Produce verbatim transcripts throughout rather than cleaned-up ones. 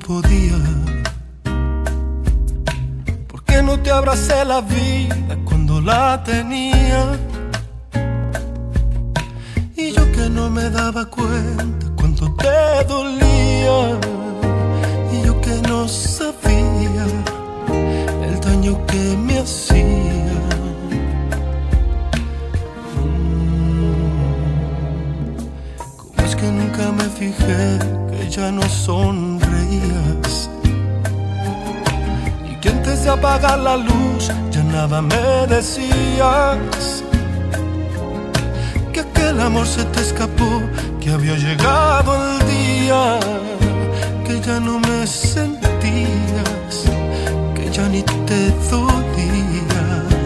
podía. ¿Por qué no te abracé la vida cuando la tenía? Y yo que no me daba cuenta cuánto te dolía. Y yo que no sabía el daño que me hacía. ¿Cómo es que nunca me fijé que ya no sonreías? Y que antes de apagar la luz ya nada me decías. Que aquel amor se te escapó, que había llegado el día, que ya no me sentías, que ya ni te dolía.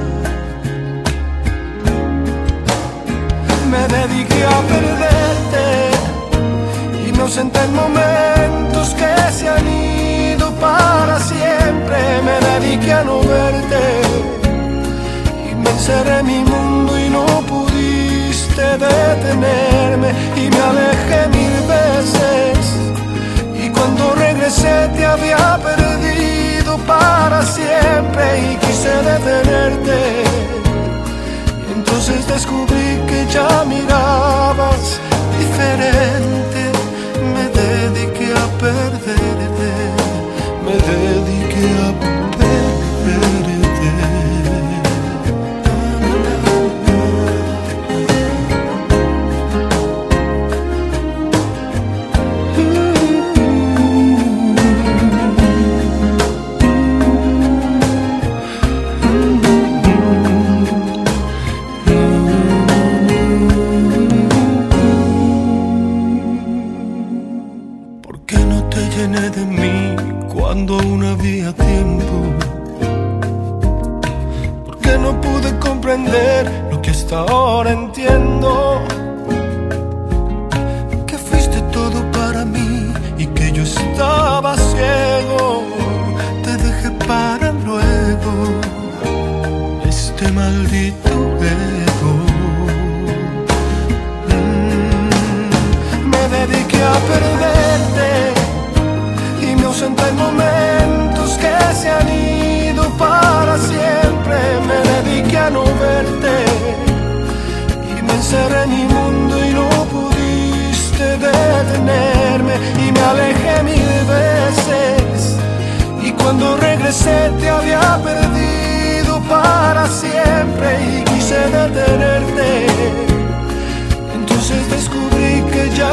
Me dediqué a perderte y me ausenté en momentos que se han ido para siempre. Me dediqué a no verte y me encerré en mi mundo y no pudiste detenerme. Y me alejé mil veces y cuando regresé te había perdido para siempre. Y quise detenerte y entonces descubrí que ya mirabas diferente. Me dediqué a perderte, me dediqué a perderte. De mí cuando aún había tiempo. ¿Por qué no pude comprender lo que hasta ahora entiendo? Que fuiste todo para mí y que yo estaba ciego. Te dejé para luego, este maldito ego. mm, Me dediqué a perderte y me ausenté en momentos que se han ido para siempre. Me dediqué a no verte y me encerré en mi mundo y no pudiste detenerme. Y me alejé mil veces y cuando regresé te había perdido para siempre. Y quise detenerte, entonces descubrí que ya